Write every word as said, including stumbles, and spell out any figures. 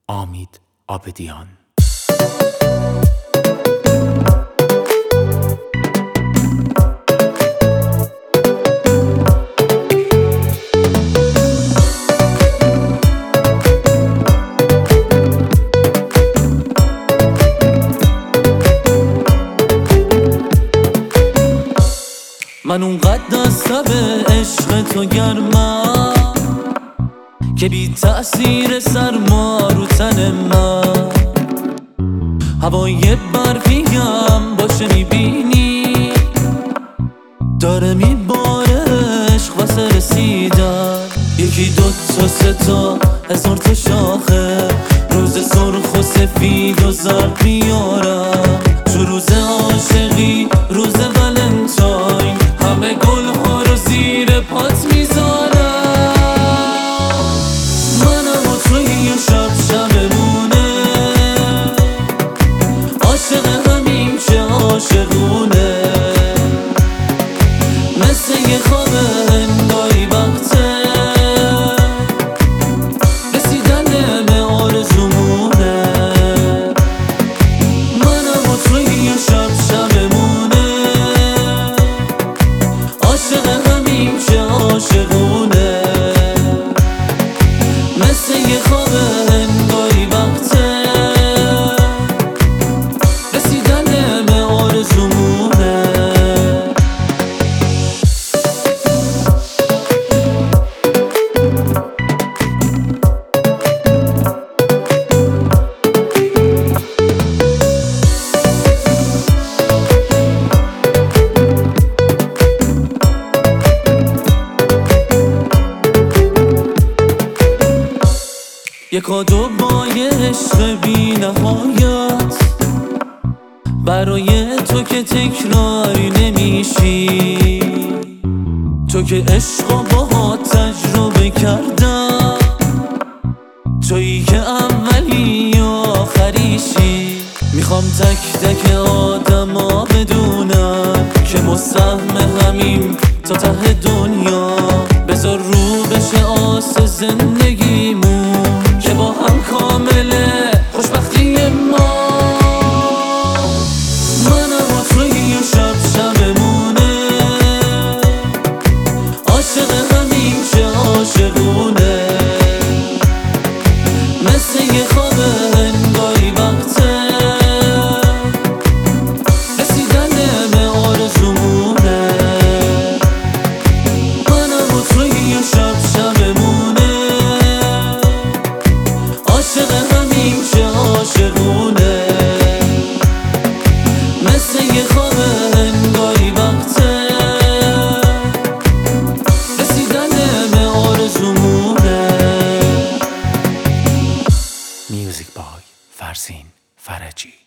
امید عابدیان. من اونقدر دست به عشق تو گرمم که بی تأثیر سرما رو تن من هوای برفیم باشه میبینی داره میباره عشق واسه رسیدن. یکی دو تا سه تا هزار تا شاخه روز سرخ و سفید و زرد میارم تو روز عاشقی روز ولنتاین همه گل ها رو زیر پات میذارم. منم و توی یه شب شبمونه عاشق همیم که عاشقونه مثل یه خواب هنگایی وقته رسیدن به آرزومونه. منم و توی یه شب شبمونه عاشق همیم که عاشقونه مثل یه خواب هنگایی وقته رسیدن به آرزومونه. یک کادو با یه عشق بی نهایت برای تو که تکراری نمیشی، تو که عشقا باها تجربه کردم، تویی که اولی و آخریشی. میخوام تک تک آدما بدونم که مسهم همیم تا ته دنیا. بذار رو بشه آس زندگیمون که با هم کامله خوشبختی ما. منم و توی یه شب شبمونه عاشق همیم که عاشقونه مثل یه خواب هنگایی وقته رسیدن به آرزومونه. منم و توی یه شب شبمونه عاشق همیم که عاشقونه مثل یه خواب هنگایی وقته رسیدن به آرزومونه. میوزیک بای فرزین فرجی.